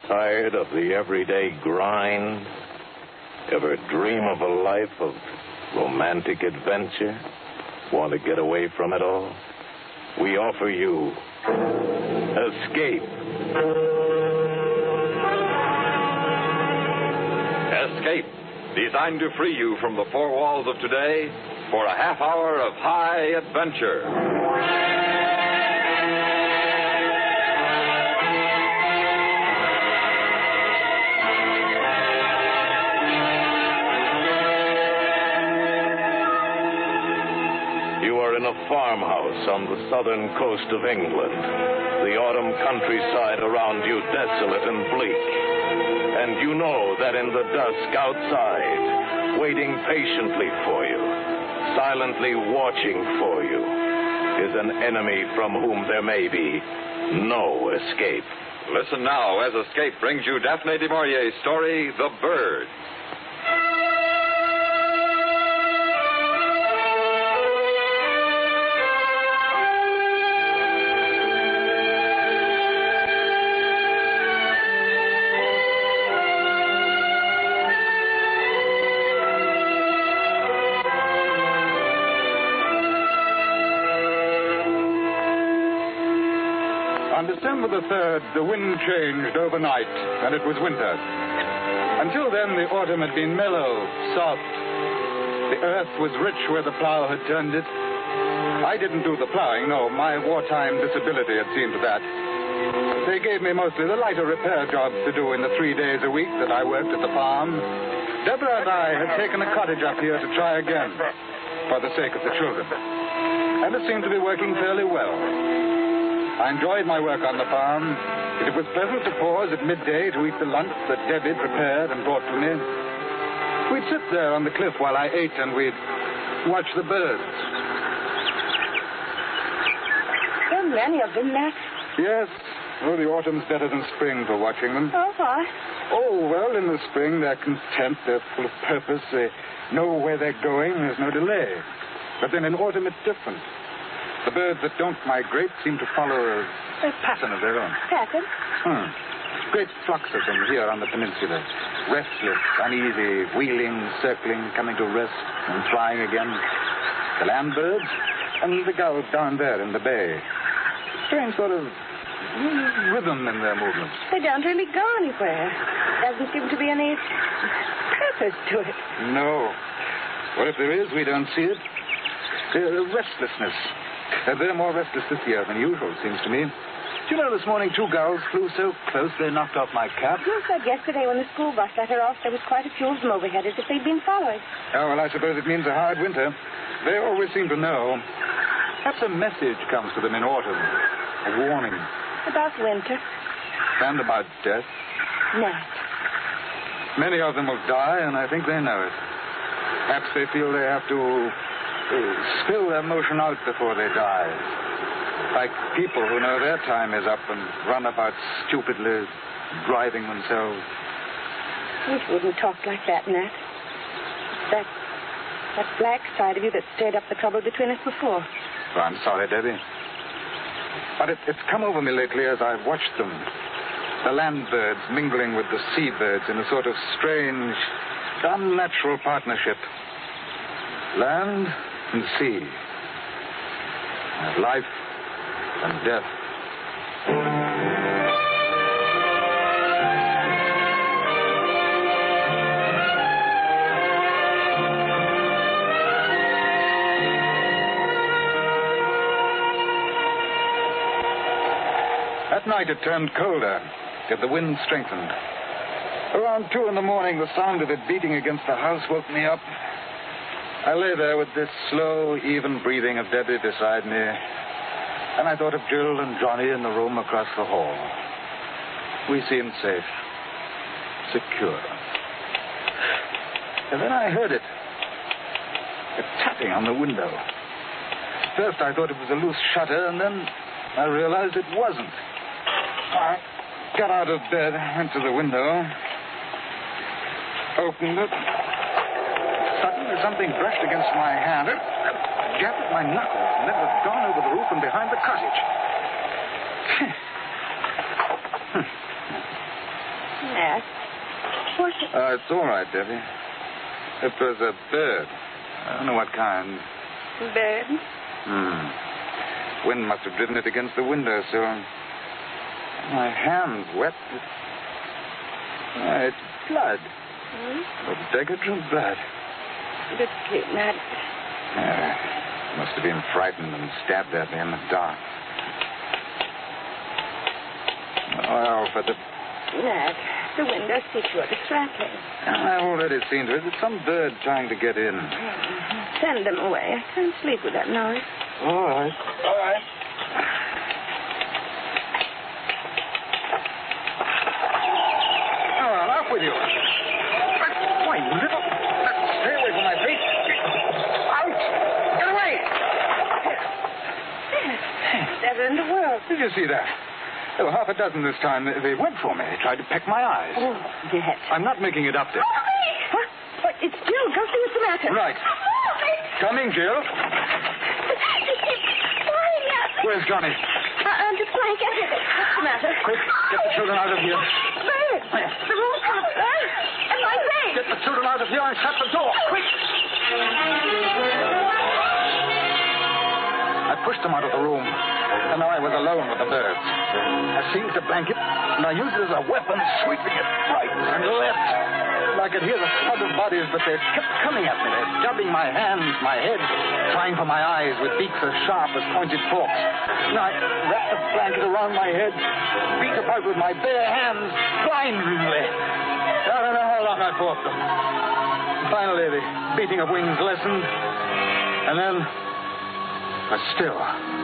Tired of the everyday grind? Ever dream of a life of romantic adventure? Want to get away from it all? We offer you Escape. Escape, designed to free you from the four walls of today for a half hour of high adventure. In a farmhouse on the southern coast of England, the autumn countryside around you desolate and bleak. And you know that in the dusk outside, waiting patiently for you, silently watching for you, is an enemy from whom there may be no escape. Listen now as Escape brings you Daphne du Maurier's story, The Bird. On December the 3rd, the wind changed overnight, and it was winter. Until then, the autumn had been mellow, soft. The earth was rich where the plow had turned it. I didn't do the plowing, no. My wartime disability had seen to that. They gave me mostly the lighter repair jobs to do in the 3 days a week that I worked at the farm. Deborah and I had taken a cottage up here to try again, for the sake of the children. And it seemed to be working fairly well. I enjoyed my work on the farm. It was pleasant to pause at midday to eat the lunch that Debbie prepared and brought to me. We'd sit there on the cliff while I ate, and we'd watch the birds. There are many of them, Matt. Yes. Oh, the autumn's better than spring for watching them. Oh, why? Oh, well, in the spring they're content, they're full of purpose, they know where they're going, there's no delay. But then in autumn it's different. The birds that don't migrate seem to follow a pattern of their own. Pattern? Great flocks of them here on the peninsula. Restless, uneasy, wheeling, circling, coming to rest and flying again. The land birds and the gulls down there in the bay. Strange sort of rhythm in their movements. They don't really go anywhere. Doesn't seem to be any purpose to it. No. Or if there is, we don't see it. Restlessness. They're more restless this year than usual, it seems to me. Do you know, this morning 2 gulls flew so close they knocked off my cap. You said yesterday when the school bus let her off, there was quite a few of them overhead as if they'd been followed. Oh, well, I suppose it means a hard winter. They always seem to know. Perhaps a message comes to them in autumn. A warning. About winter. And about death. Nat. Many of them will die, and I think they know it. Perhaps they feel they have to spill their emotion out before they die. Like people who know their time is up and run about stupidly, driving themselves. You wouldn't talk like that, Nat. That black side of you that stirred up the trouble between us before. Oh, I'm sorry, Debbie. But it's come over me lately as I've watched them. The land birds mingling with the sea birds in a sort of strange, unnatural partnership. Land and sea. Life and death. At night it turned colder, yet the wind strengthened. Around 2 a.m, the sound of it beating against the house woke me up. I lay there with this slow, even breathing of Debbie beside me, and I thought of Jill and Johnny in the room across the hall. We seemed safe, secure. And then I heard it, a tapping on the window. First I thought it was a loose shutter, and then I realized it wasn't. I got out of bed, went to the window, opened it. Suddenly something brushed against my hand. It jabbed at my knuckles, and then it was gone over the roof and behind the cottage. Yes. What's it? It's all right, Debbie. It was a bird. I don't know what kind. Bird? Wind must have driven it against the window, so... My hand's wet. It's blood. Decatur blood. Good sleep, Ned. Yeah. Must have been frightened and stabbed at me in the dark. Well, for the... Ned, the window secret is rattling. I've already seen to it. It's some bird trying to get in. Send them away. I can't sleep with that noise. All right. All right. Oh, off with you. Why, little... Stay away from my feet. Out! Get away! Never in the world. Did you see that? There were half a dozen this time. They went for me. They tried to peck my eyes. Oh, Ned. I'm not making it up, Dick. What? What? It's Jill. Go see what's the matter. Right. Coming, Jill. Where's Johnny? Under the blanket. What's the matter? Quick, get the children out of here. Bird. The room's on fire. And my bed. Get the children out of here and shut the door. Quick! I pushed them out of the room, and now I was alone with the birds. I seized a blanket, and I used it as a weapon, sweeping it right and left. I could hear the thud of bodies, but they kept coming at me. They're jabbing my hands, my head, trying for my eyes with beaks as sharp as pointed forks. And I wrapped the blanket around my head, beat about with my bare hands, blindly. I don't know how long I fought them. Finally, the beating of wings lessened, and then I was still.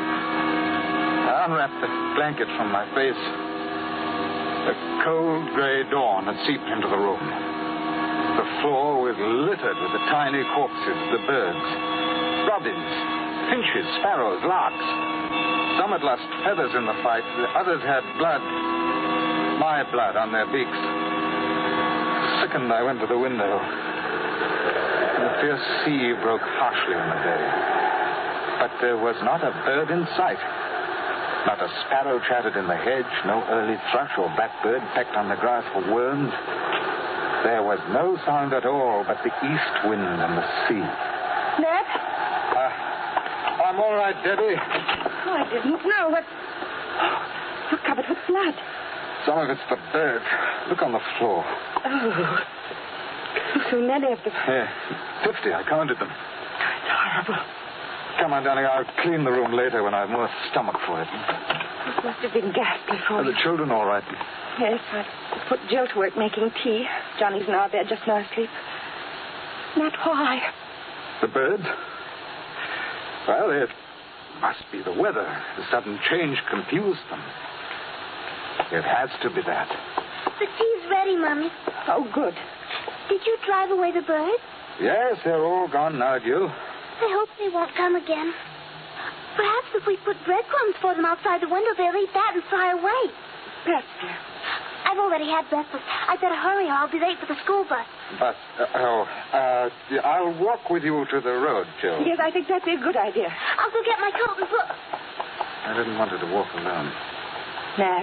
I unwrapped the blanket from my face. The cold gray dawn had seeped into the room. The floor was littered with the tiny corpses of the birds. Robins, finches, sparrows, larks. Some had lost feathers in the fight. The others had blood. My blood on their beaks. Sickened, I went to the window. The fierce sea broke harshly in the bay. But there was not a bird in sight. Not a sparrow chattered in the hedge. No early thrush or blackbird pecked on the grass for worms. There was no sound at all but the east wind and the sea. Ned? I'm all right, Debbie. Oh, I didn't know what... You're covered with blood. Some of it's the birds. Look on the floor. Oh. So many of them. Yeah, 50. I counted them. It's horrible. Come on, darling. I'll clean the room later when I have more stomach for it. It must have been ghastly for Are you. the children all right? Yes, I put Jill to work making tea. Johnny's in our bed just now asleep. Not why. The birds? Well, it must be the weather. The sudden change confused them. It has to be that. The tea's ready, Mommy. Oh, good. Did you drive away the birds? Yes, they're all gone now, Jill. I hope they won't come again. Perhaps if we put breadcrumbs for them outside the window, they'll eat that and fly away. Perhaps, dear. I've already had breakfast. I'd better hurry or I'll be late for the school bus. But, I'll walk with you to the road, Jill. Yes, I think that'd be a good idea. I'll go get my coat and book. I didn't want her to walk alone. Nat,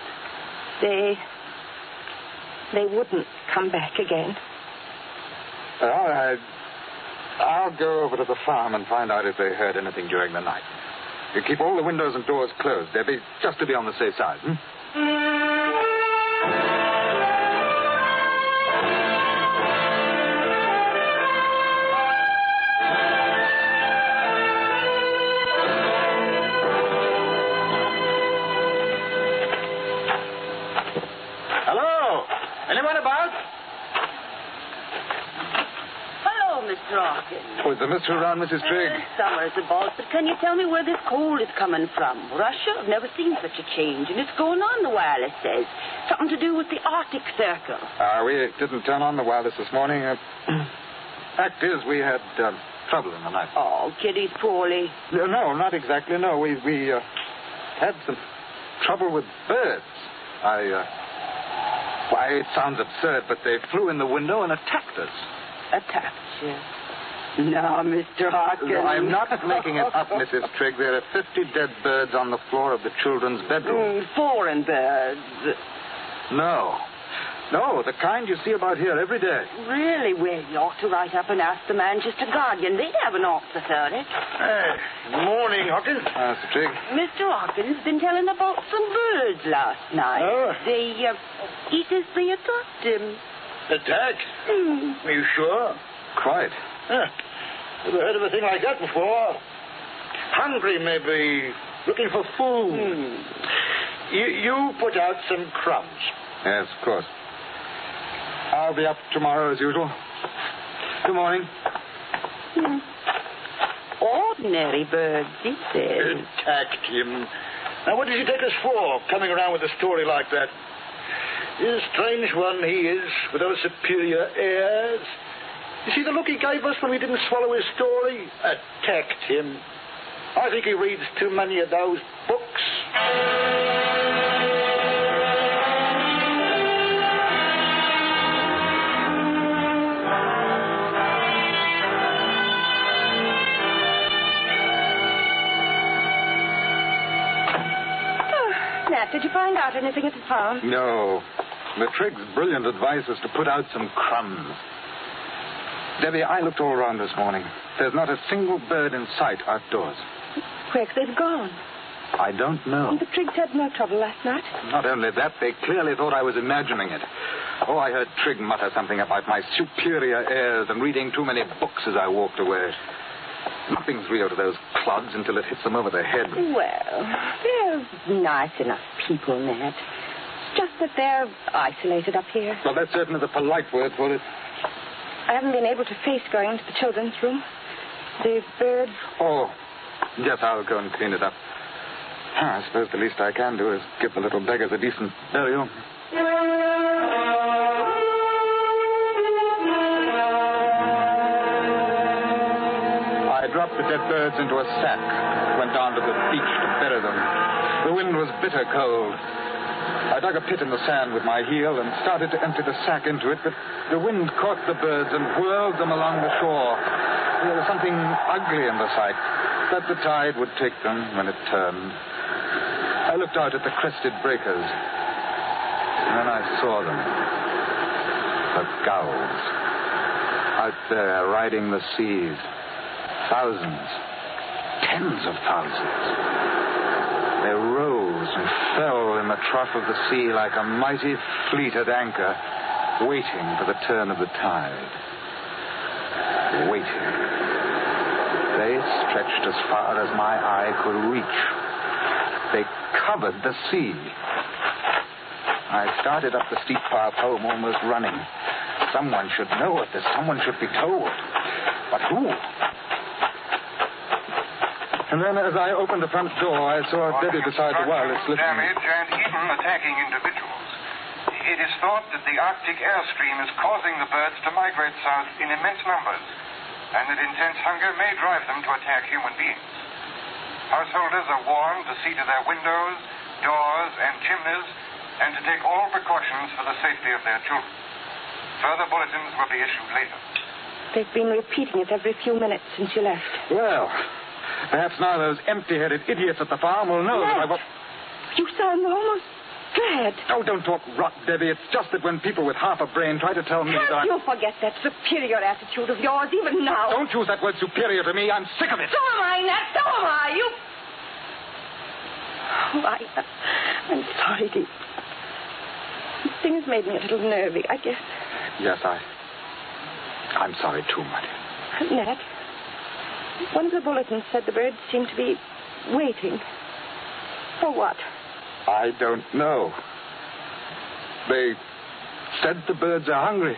they wouldn't come back again. I'll go over to the farm and find out if they heard anything during the night. You keep all the windows and doors closed, Debbie, just to be on the safe side. Hello? Anyone about? Hello, Mr. Hawkins. Oh, is the mister around, Mrs. Trigg? Summer's about, but can you tell me where this coal is coming from? Russia? I've never seen such a change, and it's going on, the wireless says. Something to do with the Arctic Circle. We didn't turn on the wireless this morning. Fact is, we had trouble in the night. Oh, Kitty's poorly. No, not exactly, no. We had some trouble with birds. Why, it sounds absurd, but they flew in the window and attacked us. Attacked you? No, Mr. Hawkins. No, I'm not making it up, Mrs. Trigg. There are 50 dead birds on the floor of the children's bedroom. Foreign birds. No. No, the kind you see about here every day. Really? Well, you ought to write up and ask the Manchester Guardian. They'd have an answer for it. Morning, Hawkins. Mr. Trigg. Mr. Hawkins been telling about some birds last night. Oh? He says they attacked him. Attacked? Are you sure? Quite. Never heard of a thing like that before. Hungry, maybe. Looking for food. You put out some crumbs. Yes, of course. I'll be up tomorrow as usual. Good morning. Ordinary birds, he says. Attacked him. Now, what does he take us for, coming around with a story like that? He's a strange one, he is, with those superior airs. You see the look he gave us when we didn't swallow his story? Attacked him. I think he reads too many of those books. Nat, did you find out anything at the farm? No. The Triggs' brilliant advice is to put out some crumbs. Debbie, I looked all around this morning. There's not a single bird in sight outdoors. Where's they've gone? I don't know. The Triggs had no trouble last night. Not only that, they clearly thought I was imagining it. Oh, I heard Trigg mutter something about my superior airs and reading too many books as I walked away. Nothing's real to those clods until it hits them over the head. Well, they're nice enough people, Nat. It's just that they're isolated up here. Well, that's certainly the polite word for it. I haven't been able to face going into the children's room. The birds... Oh, yes, I'll go and clean it up. I suppose the least I can do is give the little beggars a decent burial. I dropped the dead birds into a sack, went down to the beach to bury them. The wind was bitter cold. I dug a pit in the sand with my heel and started to empty the sack into it, but the wind caught the birds and whirled them along the shore. There was something ugly in the sight, that the tide would take them when it turned. I looked out at the crested breakers, and then I saw them. The gulls. Out there, riding the seas. Thousands. Tens of thousands. They rose and fell in the trough of the sea like a mighty fleet at anchor, waiting for the turn of the tide. Waiting. They stretched as far as my eye could reach. They covered the sea. I started up the steep path home, almost running. Someone should know of this. Someone should be told. But who? And then as I opened the front door, I saw Debbie beside the wireless listening. Damage and even attacking individuals. It is thought that the Arctic airstream is causing the birds to migrate south in immense numbers, and that intense hunger may drive them to attack human beings. Householders are warned to see to their windows, doors, and chimneys, and to take all precautions for the safety of their children. Further bulletins will be issued later. They've been repeating it every few minutes since you left. Well, perhaps now those empty-headed idiots at the farm will know that I was... You sound almost glad. Oh, don't talk rot, Debbie. It's just that when people with half a brain try to tell me that Can't you forget that superior attitude of yours even now? Don't use that word superior to me. I'm sick of it. So am I, Nat. So am I. You... Oh, I'm sorry, dear. This thing has made me a little nervy, I guess. Yes, I'm sorry too, Marty. Nat, one of the bulletins said the birds seem to be waiting. For what? I don't know. They said the birds are hungry.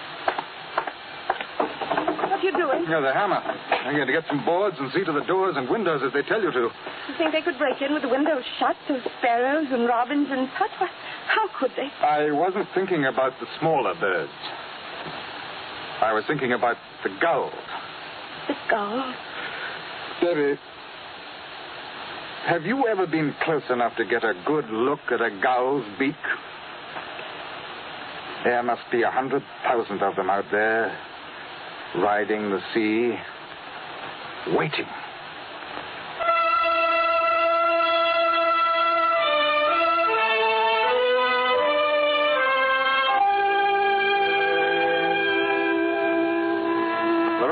What are you doing? Yeah, the hammer. I'm going to get some boards and see to the doors and windows as they tell you to. You think they could break in with the windows shut, those sparrows and robins and such? How could they? I wasn't thinking about the smaller birds. I was thinking about the gulls. The gulls? Debbie, have you ever been close enough to get a good look at a gull's beak? There must be 100,000 of them out there, riding the sea, waiting.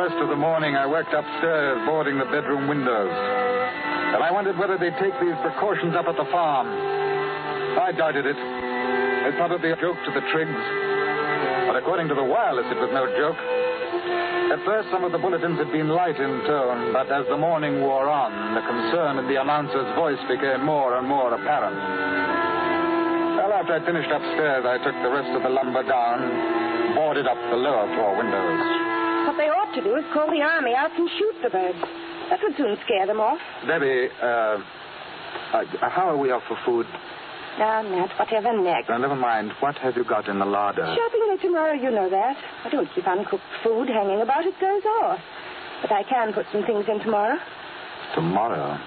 first of the morning, I worked upstairs, boarding the bedroom windows. And I wondered whether they'd take these precautions up at the farm. I doubted it. It's probably a joke to the Triggs. But according to the wireless, it was no joke. At first, some of the bulletins had been light in tone, but as the morning wore on, the concern in the announcer's voice became more and more apparent. Well, after I'd finished upstairs, I took the rest of the lumber down, boarded up the lower floor windows. What they ought to do is call the army out and shoot the birds. That would soon scare them off. Debbie, how are we off for food? Now, Nat, whatever next. Now, never mind. What have you got in the larder? Shopping tomorrow, you know that. I don't keep uncooked food hanging about. It goes off. But I can put some things in tomorrow. Tomorrow?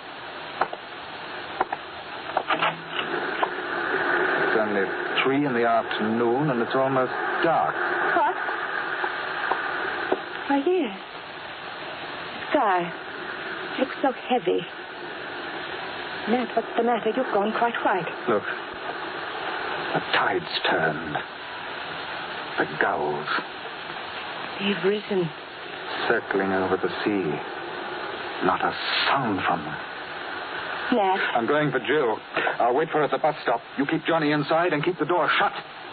It's only 3 in the afternoon, and it's almost dark. What? Why, yes. The sky looks so heavy. Nat, what's the matter? You've gone quite white. Look. The tide's turned. The gulls. They've risen. Circling over the sea. Not a sound from them. Nat. I'm going for Jill. I'll wait for her at the bus stop. You keep Johnny inside and keep the door shut.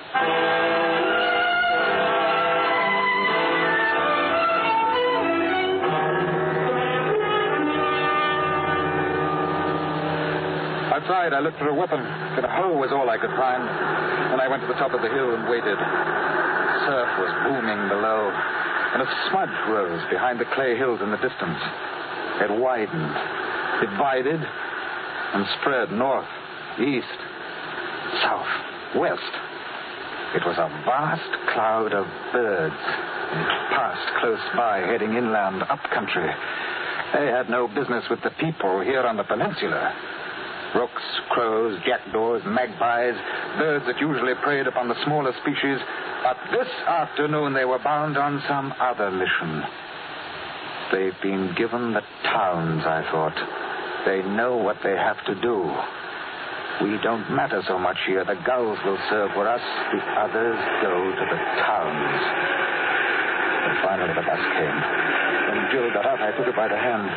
Outside, I looked for a weapon, but a hoe was all I could find. And I went to the top of the hill and waited. Surf was booming below, and a smudge rose behind the clay hills in the distance. It widened, divided, and spread north, east, south, west. It was a vast cloud of birds. It passed close by, heading inland, up country. They had no business with the people here on the peninsula. Rooks, crows, jackdaws, magpies, birds that usually preyed upon the smaller species. But this afternoon they were bound on some other mission. They've been given the towns, I thought. They know what they have to do. We don't matter so much here. The gulls will serve for us. The others go to the towns. And finally the bus came. When Jill got out, I took her by the hand.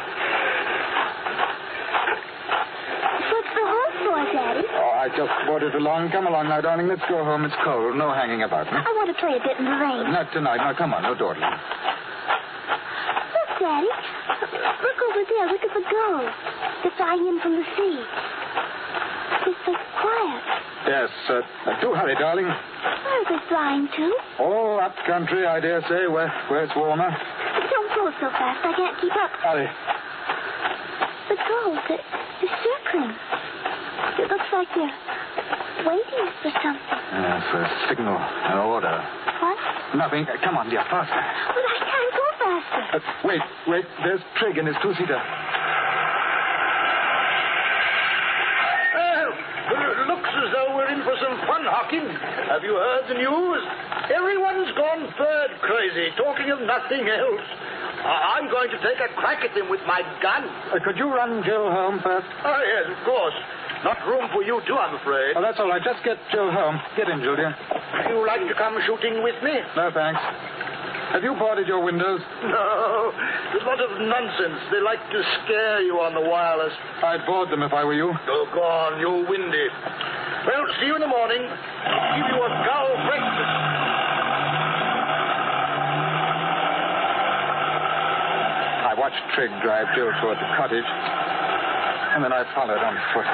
Daddy. Oh, I just brought it along. Come along now, darling. Let's go home. It's cold. No hanging about. I want to play a bit in the rain. Not tonight. Now, come on. No dawdling. Look, Daddy. Look over there. Look at the gulls. They're flying in from the sea. They're so quiet. Yes. Do hurry, darling. Where are they flying to? Oh, up country, I dare say, where it's warmer. Don't go so fast. I can't keep up. Hurry. The gulls, they're circling. It looks like they're waiting for something. Yes, a signal, an order. What? Nothing. Come on, dear, faster. But I can't go faster. Wait. There's Trigg in his two-seater. Looks as though we're in for some fun, Hawking. Have you heard the news? Everyone's gone bird crazy, talking of nothing else. I'm going to take a crack at them with my gun. Could you run Jill home first? Oh, yes, of course. Not room for you two, I'm afraid. Oh, that's all right. Just get Jill home. Get in, Julia. You like to come shooting with me? No, thanks. Have you boarded your windows? No. There's a lot of nonsense. They like to scare you on the wireless. I'd board them if I were you. Oh, go on. You're windy. Well, see you in the morning. I'll give you a gull breakfast. I watched Trigg drive Jill toward the cottage, and then I followed on foot.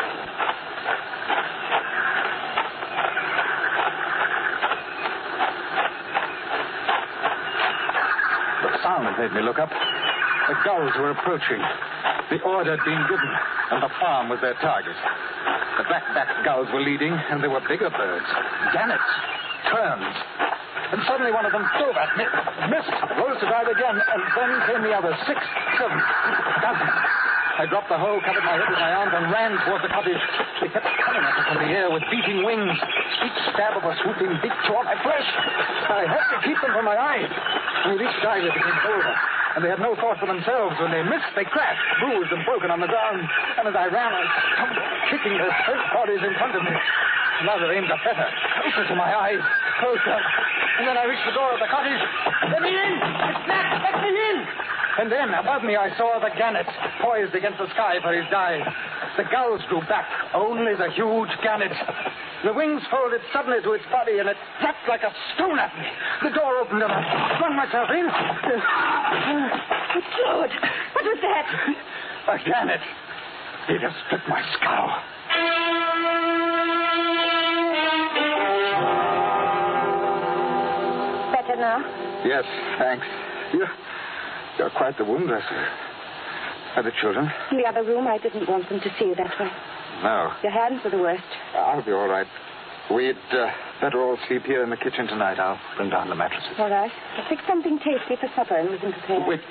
The sound made me look up. The gulls were approaching. The order had been given, and the farm was their target. The black-backed gulls were leading, and there were bigger birds. Gannets, terns. And suddenly one of them dove at me, missed, rose to dive again, and then came the others, 6, 7, a dozen. I dropped the hoe, covered my head with my arms, and ran toward the cottage. They kept coming at me from the air with beating wings. Each stab of a swooping beak tore my flesh. I had to keep them from my eyes. And with each dive, they became bolder. And they had no thought for themselves. When they missed, they crashed, bruised and broken on the ground. And as I ran, I stumbled, kicking their spent bodies in front of me. Another aimed a feather closer to my eyes. Closer. And then I reached the door of the cottage. Let me in! It's Nat! Let me in! And then, above me, I saw the gannet poised against the sky for his dive. The gulls drew back. Only the huge gannet. The wings folded suddenly to its body, and it flapped like a stone at me. The door opened, and I flung myself in. Good Lord! What was that? A gannet. He'd have split my skull. Better now? Yes, thanks. You're quite the wound dresser. Are the children? In the other room, I didn't want them to see you that way. No. Your hands were the worst. I'll be all right. We'd better all sleep here in the kitchen tonight. I'll bring down the mattresses. All right. I fixed something tasty for supper and wasn't prepared. Wait.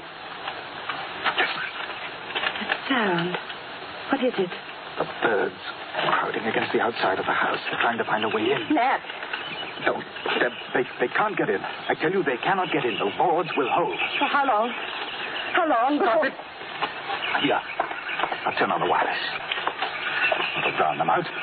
That sound. What is it? The birds crowding against the outside of the house. They're trying to find a way in. Nat. No, they can't get in. I tell you, they cannot get in. The boards will hold. For how long? How long? Stop it. Here. I'll turn on the wireless. I'll drown them out.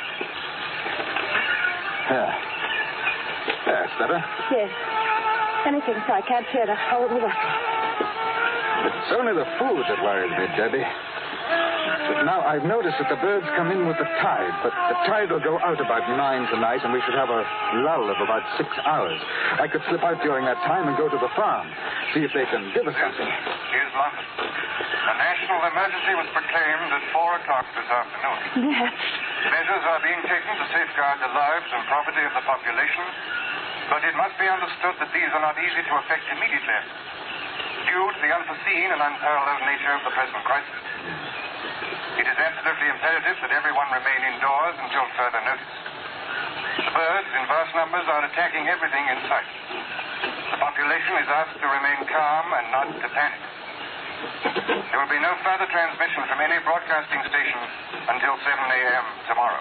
There. That's better. Yes. Anything so I can't hear that horrible rustle. It's only the food that worries me, Debbie. Now, I've noticed that the birds come in with the tide, but the tide will go out about 9 tonight, and we should have a lull of about 6 hours. I could slip out during that time and go to the farm, see if they can give us something. Here's London. A national emergency was proclaimed at 4 o'clock this afternoon. Nat. Measures are being taken to safeguard the lives and property of the population, but it must be understood that these are not easy to effect immediately, due to the unforeseen and unparalleled nature of the present crisis. It is absolutely imperative that everyone remain indoors until further notice. The birds, in vast numbers, are attacking everything in sight. The population is asked to remain calm and not to panic. There will be no further transmission from any broadcasting station until 7 a.m. tomorrow.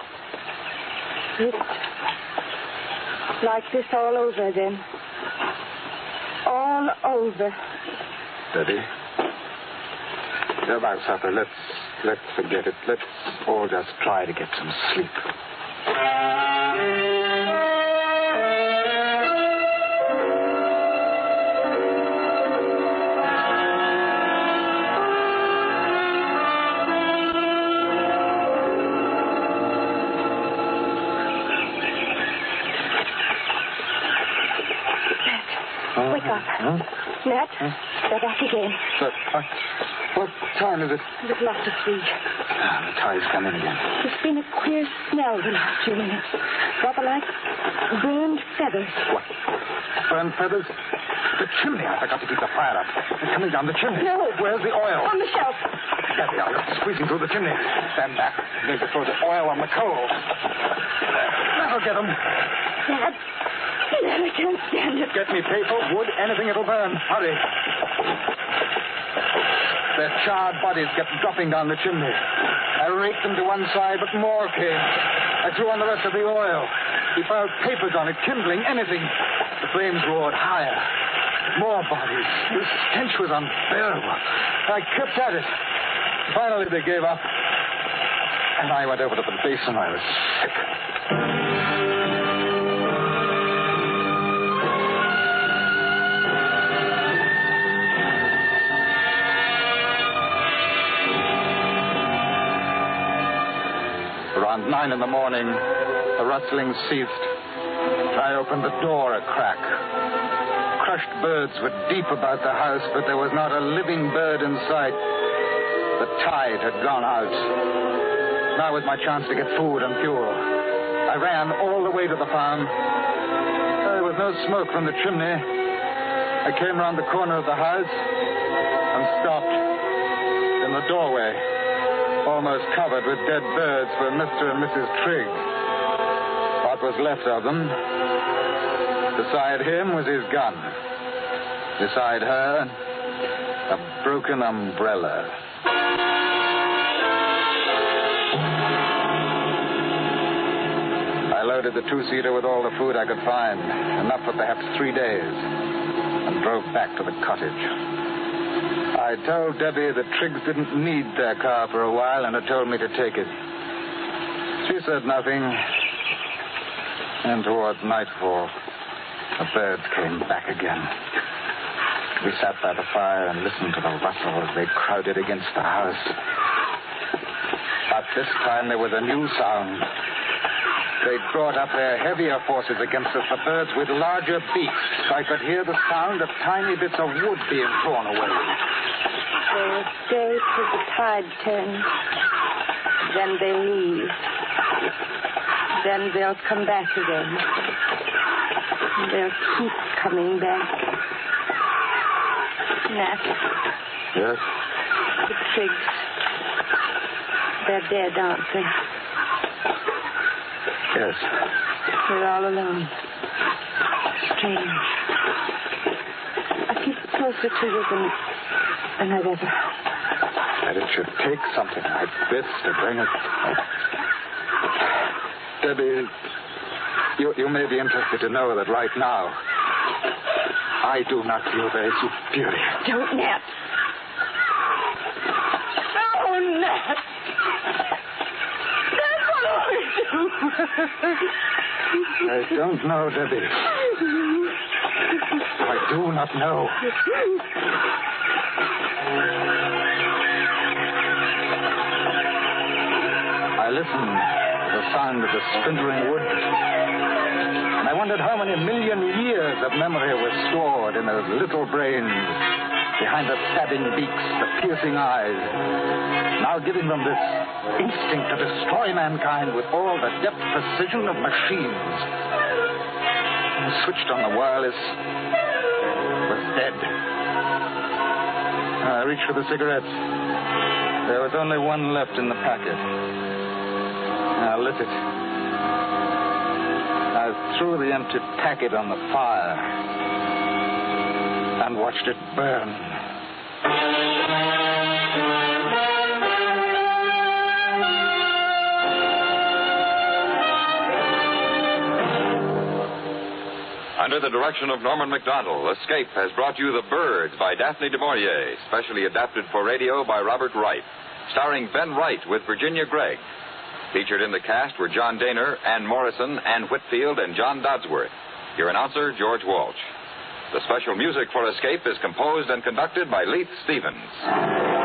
It's like this all over, then. All over. Debbie? About supper, let's forget it. Let's all just try to get some sleep. Wake up. Huh? Nat, they're back again. But, what time is it? A little after 3. The tide's come in again. There's been a queer smell the last few minutes. Rather like burned feathers. What? Burned feathers? The chimney. I forgot to keep the fire up. It's coming down the chimney. No. Where's the oil? On the shelf. There they are. Squeezing through the chimney. Stand back. Need to throw the oil on the coal. There. That'll get them. Nat, I can't stand it. Get me paper, wood, anything it'll burn. Hurry. Their charred bodies kept dropping down the chimney. I raked them to one side, but more came. I threw on the rest of the oil. We piled papers on it, kindling, anything. The flames roared higher. More bodies. The stench was unbearable. I kept at it. Finally, they gave up. And I went over to the basin. I was sick. Around 9 in the morning, the rustling ceased. I opened the door a crack. Crushed birds were deep about the house, but there was not a living bird in sight. The tide had gone out. Now was my chance to get food and fuel. I ran all the way to the farm. There was no smoke from the chimney. I came round the corner of the house and stopped in the doorway, almost covered with dead birds for Mr. and Mrs. Trigg. What was left of them. Beside him was his gun. Beside her, a broken umbrella. I loaded the 2-seater with all the food I could find, enough for perhaps 3 days, and drove back to the cottage. I told Debbie the Triggs didn't need their car for a while and had told me to take it. She said nothing. And toward nightfall, The birds came back again. We sat by the fire and listened to the rustle as they crowded against the house. But this time there was a new sound. They brought up their heavier forces against us, the birds with larger beaks. I could hear the sound of tiny bits of wood being torn away. They'll stay till the tide turns. Then they leave. Then they'll come back again. They'll keep coming back. Nat. Yes? The pigs. They're dead, aren't they? Yes. We're all alone. Strange. I feel closer to you than I've ever. That it should take something like this to bring us. Debbie, you may be interested to know that right now, I do not feel very superior. Don't, Nat. Oh, Nat. Nat, what do I do? I don't know, Debbie. I do not know. I listened to the sound of the splintering wood, and I wondered how many million years of memory were stored in those little brains behind the stabbing beaks, the piercing eyes, now giving them this instinct to destroy mankind with all the deft precision of machines. I switched on the wireless. It was dead. I reached for the cigarettes. There was only one left in the packet. I lit it. I threw the empty packet on the fire and watched it burn. Under the direction of Norman Macdonald, Escape has brought you The Birds by Daphne du Maurier, specially adapted for radio by Robert Wright, starring Ben Wright with Virginia Gregg. Featured in the cast were John Daner, Ann Morrison, Ann Whitfield, and John Dodsworth. Your announcer, George Walsh. The special music for Escape is composed and conducted by Leith Stevens.